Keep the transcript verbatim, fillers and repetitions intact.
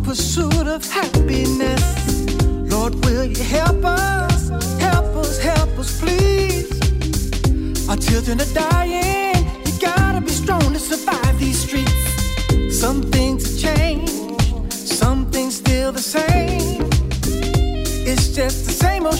pursuit of happiness. Lord, will you help us? Help us, help us, please. Our children are dying. You gotta be strong to survive these streets. Some things have changed, some things still the same. It's just the same old